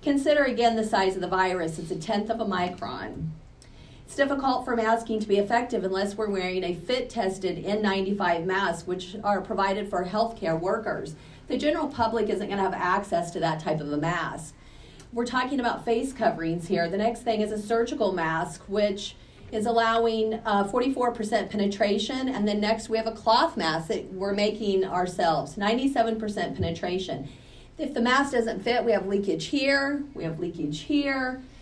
Consider again the size of the virus. It's 1/10 of a micron. It's difficult for masking to be effective unless we're wearing a fit-tested N95 mask, which are provided for healthcare workers. The general public isn't going to have access to that type of a mask. We're talking about face coverings here. The next thing is a surgical mask, which is allowing 44% penetration. And then next we have a cloth mask that we're making ourselves, 97% penetration. If the mask doesn't fit, we have leakage here, we have leakage here,